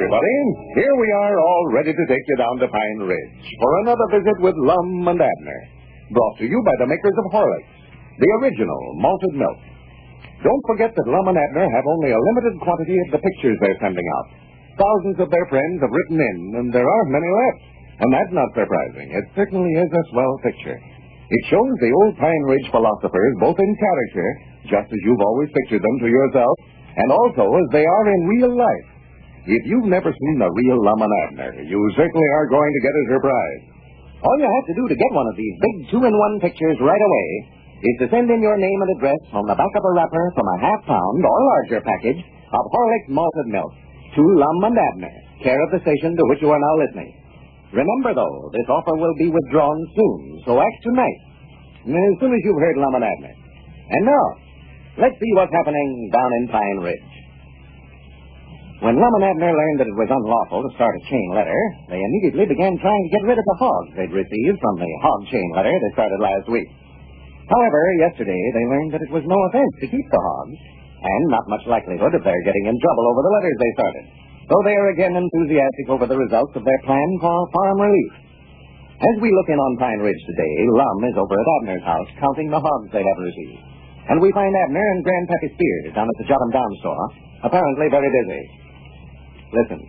everybody. Here we are, all ready to take you down to Pine Ridge for another visit with Lum and Abner. Brought to you by the makers of Horlicks, the original malted milk. Don't forget that Lum and Abner have only a limited quantity of the pictures they're sending out. Thousands of their friends have written in, and there aren't many left. And that's not surprising. It certainly is a swell picture. It shows the old Pine Ridge philosophers both in character, just as you've always pictured them to yourself, and also as they are in real life. If you've never seen the real Lum and Abner, you certainly are going to get a surprise. All you have to do to get one of these big 2-in-1 pictures right away is to send in your name and address on the back of a wrapper from a half-pound or larger package of Horlicks malted milk to Lum and Abner, care of the station to which you are now listening. Remember, though, this offer will be withdrawn soon, so act tonight, as soon as you've heard Lum and Abner. And now, let's see what's happening down in Pine Ridge. When Lum and Abner learned that it was unlawful to start a chain letter, they immediately began trying to get rid of the hogs they'd received from the hog chain letter they started last week. However, yesterday they learned that it was no offense to keep the hogs, and not much likelihood of their getting in trouble over the letters they started. So they are again enthusiastic over the results of their plan for farm relief. As we look in on Pine Ridge today, Lum is over at Abner's house counting the hogs they have received. And we find Abner and Grandpappy Spears down at the Jot 'em Down store, apparently very busy. Listen.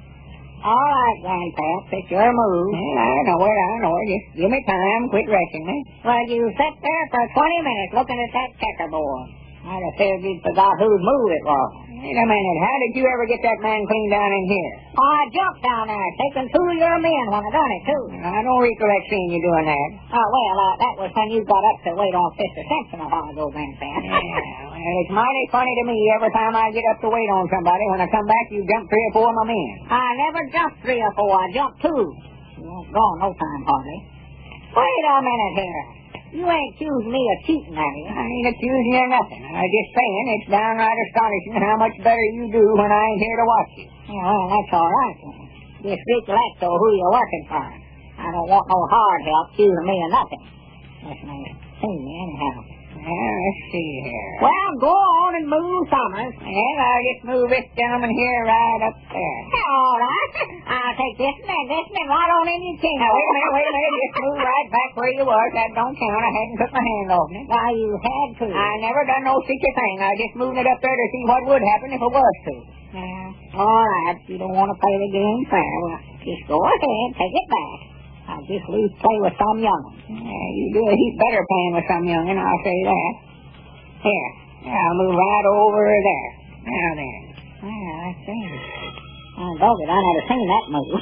All right, Grandpap, it's your move. I know it. Just give me time, quit rushing me. Well, you sat there for 20 minutes looking at that checkerboard. I'd have figured you'd forgot whose move it was. Wait a minute, how did you ever get that man clean down in here? Oh, I jumped down there, taking 2 of your men when I done it, too. I don't recollect seeing you doing that. That was when you got up to wait on Sister Simpson a while ago, Grandpap. Yeah, well, it's mighty funny to me every time I get up to wait on somebody. When I come back, you jump 3 or 4 of my men. I never jumped 3 or 4, I jumped 2. You won't go no time, hardly. Wait a minute here. You ain't accusing me of cheating, have you? I ain't accusing you of nothing. I'm just saying it's downright astonishing how much better you do when I ain't here to watch you. Yeah, well, that's all right. Just recollect, though, who you're working for. I don't want no hard help accusing me of nothing. Listen, see me anyhow. Let's see here. Well, go on and move Summers. And I'll just move this gentleman here right up there. All right. I'll take this man right on in your chin. Now, wait a minute. Just move right back where you was. That don't count. I hadn't put my hand on it. Why, you had to. I never done no such a thing. I just moved it up there to see what would happen if it was to. All right. If you don't want to play the game fair, well, just go ahead. Take it back. I'll just leave play with some young'un. You do a heap better playing with some young'un, I'll say that. Here, I'll move right over there. Now then. I see. Dogged, I never seen that move.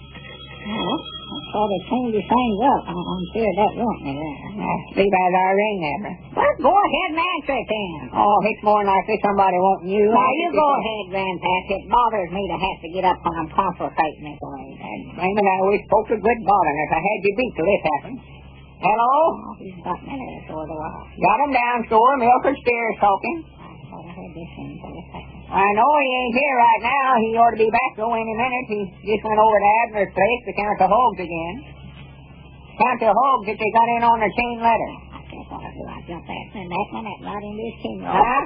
I thought it changed the things up. I'm sure that won't me there. Leave out our ring there. Well, go ahead and answer it then. Oh, it's more likely somebody wanting you. Now, you go ahead, Grandpap. It bothers me to have to get up when I'm concentrating this way. Raymond, I always spoke a good bothering if I had you beat till this happened. Hello? Oh, he's got me there for a while. Got him down, store. Milford Spears talking. I thought I heard this thing till this happened. I know he ain't here right now. He ought to be back though any minute. He just went over to Abner's place to count the hogs again. Count the hogs that they got in on the chain letter. I guess what I do. I jump that minute right into his chin. Huh?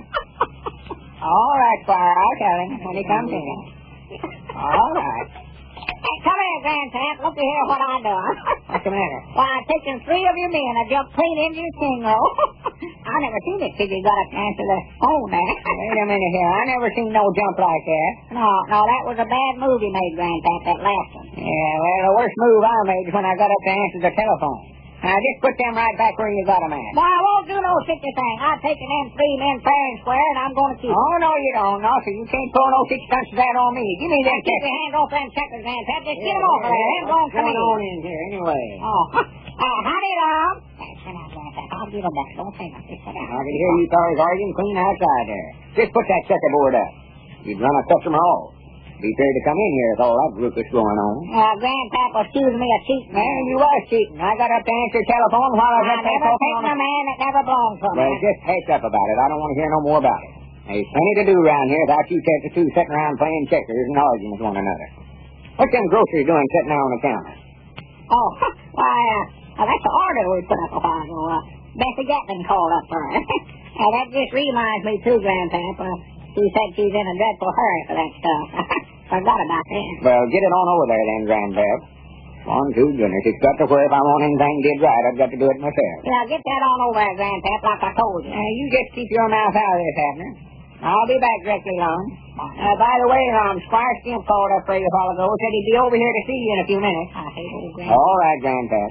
All right, Squire. I'll tell him when he comes in. All right. Hey, come here, Grandpap. Look to hear what I done. What's the matter? Why, I've taken 3 of your men. I jumped clean into your king roll. I never seen it till you got up to answer the phone there. Wait a minute here. I never seen no jump like that. No, that was a bad move you made, Grandpap, that last one. Yeah, well, the worst move I made was when I got up to answer the telephone. Now, just put them right back where you got them at. Well, I won't do no such a thing. I've taken them 3 men fair and square, and I'm going to keep them. Oh, no, you don't. No, so you can't pull no such stunts as that on me. Give me them checkers. Keep your hands off them checkers, Grandpap. Just get them off of there. Them won't come in. What's going on in here, anyway? Oh, howdy, Lum. Sit down, Grandpap. I'll give them back. Don't say nothing. Sit down. I can hear you fellas arguing clean outside there. Just put that checkerboard up. You'd run a customer off. Be afraid to come in here with all that group that's going on. Grandpap accused me of cheating. Man, you was cheating. I got up to answer the telephone while I was up there talking on the... I never taken a man that never belonged for me. Well, just hush up about it. I don't want to hear no more about it. There's plenty to do around here without you two sitting around playing checkers and arguing with one another. What's them groceries doing sitting there on the counter? Oh, why, that's the order we put up a while ago. Bessie Gatlin called up for it. That just reminds me, too, Grandpap. She said she's in a dreadful hurry for that stuff. Forgot about that. Well, get it on over there then, Grandpap. On to goodness. It's got to where if I want anything did right, I've got to do it myself. Yeah, get that on over there, Grandpap, like I told you. You just keep your mouth out of this, Abner. I'll be back directly, Lon. By the way, Squire Stimp called up for you a while ago. Said he'd be over here to see you in a few minutes. I hate old Grandpap. All right, Grandpap.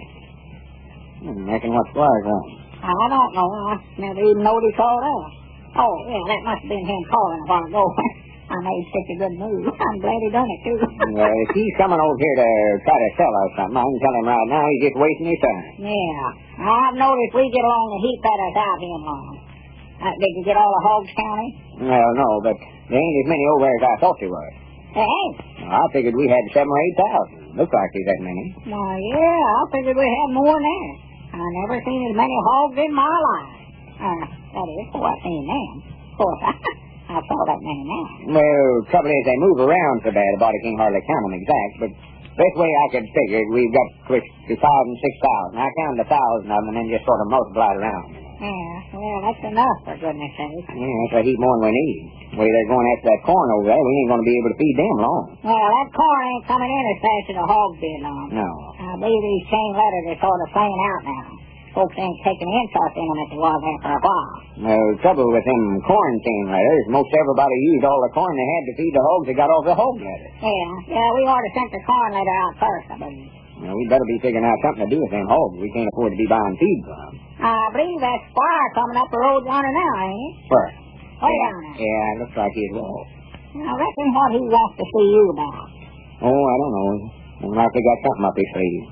Reckon what Squire's on? I don't know. I never even knowed he called up. Oh, yeah, that must have been him calling a while ago. I made such a good move. I'm glad he done it, too. Well, if he's coming over here to try to sell us something, I can tell him right now he's just wasting his time. Yeah. I've noticed we get along a heap better without him, Lon. Did you get all the hogs counted? Well, no, but there ain't as many over there as I thought there was. There ain't. I figured we had 7,000 or 8,000. Looks like there's that many. Well, yeah, I figured we had more than that. I never seen as many hogs in my life. That is, before I seen them. Of course, I saw that many now. Well, trouble is they move around so bad, a body can't hardly count them exact, but best way I could figure it, we've got 5,000 and 6,000. I counted 1,000 of them and then just sort of multiplied around. Yeah, well, that's enough, for goodness sake. Yeah, that's a heap more than we need. The way they're going after that corn over there, we ain't going to be able to feed them long. Well, that corn ain't coming in as fast as the hogs did, Lon. No. I believe these chain letters are sort of playing out now. Folks ain't taking interest in them as they was there for a while. Well, the trouble with them corn chain letters, most everybody used all the corn they had to feed the hogs they got off the hog letter. Yeah, we ought to send the corn letter out first, I believe. Well, we better be figuring out something to do with them hogs. We can't afford to be buying feed from them. I believe that Squire coming up the road yonder now, ain't he? Where? Way down there. Yeah, it looks like he will. I reckon what he wants to see you about. Oh, I don't know. Looks like he got something up his sleeve.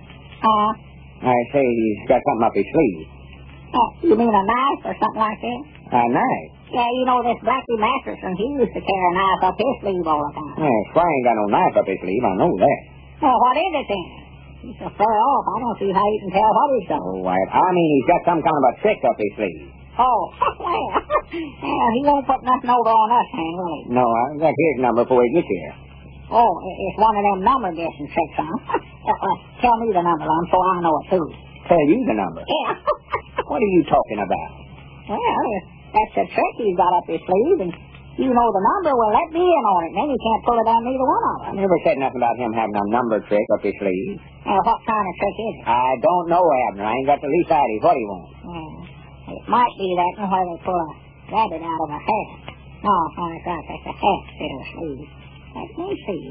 I say he's got something up his sleeve. You mean a knife or something like that? A knife? Yeah, you know this Blackie Masterson, he used to carry a knife up his sleeve all the time. Yeah, Squire ain't got no knife up his sleeve, I know that. Well, what is it then? He's so far off, I don't see how you can tell what he's got. Oh, I mean he's got some kind of a trick up his sleeve. Oh, well, yeah, he won't put nothing over on us, man, will he? No, I got his number before he gets here. Oh, it's one of them number guessing tricks, huh? Tell me the number, Lon, so I know it, too. Tell you the number? Yeah. What are you talking about? Well, that's a trick he's got up his sleeve, and you know the number, well, let me in on it, and then you can't pull it on neither one of us. I never said nothing about him having a number trick up his sleeve. What kind of trick is it? I don't know, Abner. I ain't got the least idea what he wants. It might be that where they pull a rabbit out of a hat. No, that's right, that's a hat instead of a sleeve. Let me see.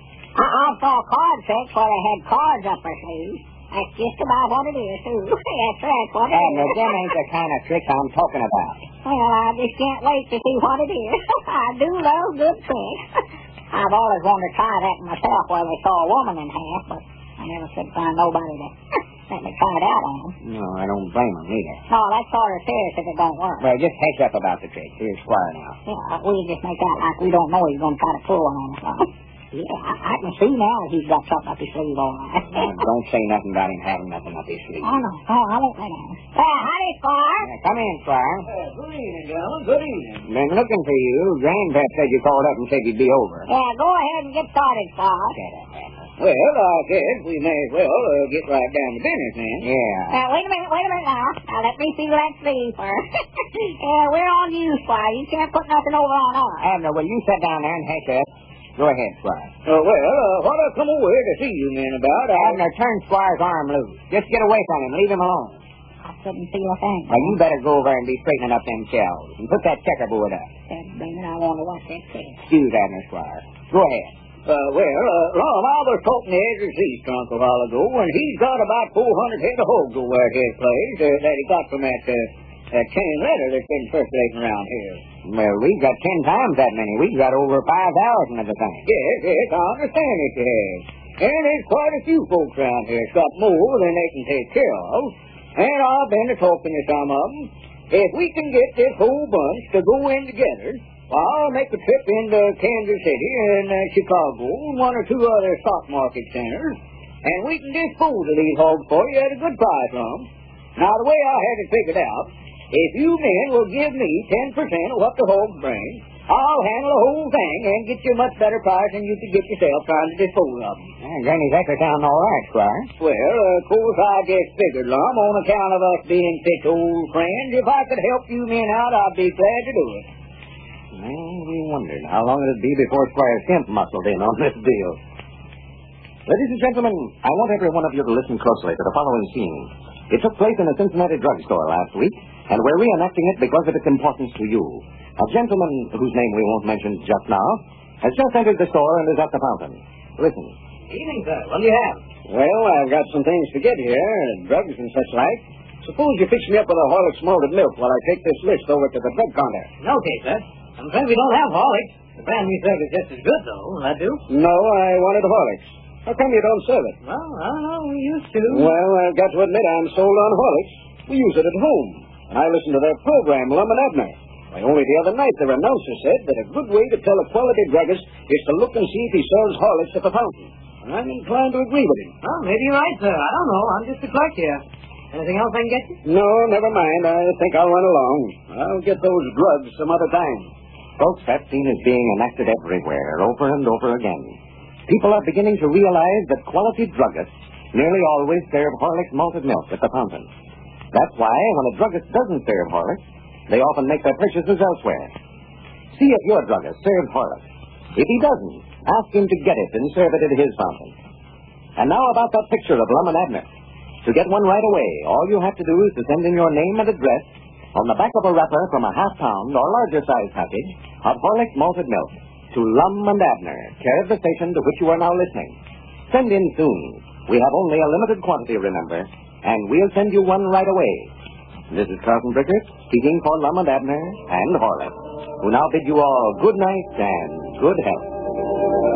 I saw card tricks where they had cards up their sleeves. That's just about what it is, too. That's right, what it Abner, is. them ain't the kind of tricks I'm talking about. Well, I just can't wait to see what it is. I do love good tricks. I've always wanted to try that myself where they saw a woman in half, but I never could find nobody to let me try it out on. No, I don't blame him either. No, that's sort of serious if it don't work. Well, just heads up about the trick. Here's Squire now. Yeah, we just make out like we don't know he's going to try to pull one on us. Yeah, I can see now he's got something up his sleeve all right. Don't say nothing about him having nothing up his sleeve. Oh, no. Oh, I won't let him. Howdy, Squire. Come in, Squire. Good evening, gentlemen. Good evening. Been looking for you. Grandpap said you called up and said you'd be over. Yeah, go ahead and get started, Squire. Well, I guess we may as well get right down to business then. Yeah. Wait a minute now. Now, let me feel that sleeve first. Yeah, we're on you, Squire. You can't put nothing over on us. Abner, will you sit down there and hash up? Go ahead, Squire. What I come over here to see you men about, Abner, turn Squire's arm loose. Just get away from him. Leave him alone. I couldn't feel a thing. Well, you better go over and be straightening up them shells. And put that checkerboard up. I want to watch that thing. Excuse Abner, Squire. Go ahead. Lon, I was talking to Ezra Zeast a while ago, and he's got about 400 head of hogs over at his place that he got from that chain letter that's been circulating around here. Well, we've got 10 times that many. We've got over 5,000 of the thing. Yes, I understand it, you have. And there's quite a few folks around here that's got more than they can take care of. And I've been talking to some of them. If we can get this whole bunch to go in together, I'll make a trip into Kansas City and Chicago and one or two other stock market centers, and we can dispose of these hogs for you at a good price on them. Now, the way I had it figured out, if you men will give me 10% of what the hogs bring, I'll handle the whole thing and get you a much better price than you could get yourself trying to dispose of them. Granny's extra sound all right, Squire. Well, of course, I just figured, Lum, on account of us being such old friends, if I could help you men out, I'd be glad to do it. Well, we wondered how long it'd be before Squire Kemp muscled in on this deal. Ladies and gentlemen, I want every one of you to listen closely to the following scene. It took place in a Cincinnati drugstore last week, and we're reenacting it because of its importance to you. A gentleman, whose name we won't mention just now, has just entered the store and is at the fountain. Listen. Evening, sir. What do you have? Well, I've got some things to get here, drugs and such like. Suppose you fix me up with a Horlicks malted milk while I take this list over to the drug counter. Okay, sir. I'm afraid we don't have Horlicks. The brand new serve is just as good, though. Will that do? No, I wanted Horlicks. How come you don't serve it? Well, I don't know. We used to. Well, I've got to admit I'm sold on Horlicks. We use it at home. And I listen to their program, Lum and Abner. Why, only the other night their announcer said that a good way to tell a quality druggist is to look and see if he serves Horlicks at the fountain. And I'm inclined to agree with him. Well, maybe you're right, sir. I don't know. I'm just a clerk here. Anything else I can get you? No, never mind. I think I'll run along. I'll get those drugs some other time. Folks, that scene is being enacted everywhere, over and over again. People are beginning to realize that quality druggists nearly always serve Horlicks malted milk at the fountain. That's why, when a druggist doesn't serve Horlicks, they often make their purchases elsewhere. See if your druggist serves Horlicks. If he doesn't, ask him to get it and serve it at his fountain. And now about that picture of Lum and Abner. To get one right away, all you have to do is to send in your name and address on the back of a wrapper from a half-pound or larger size package of Horlicks malted milk to Lum and Abner, care of the station to which you are now listening. Send in soon. We have only a limited quantity, remember, and we'll send you one right away. This is Carlton Brickert, speaking for Lum and Abner and Horlicks, who now bid you all good night and good health.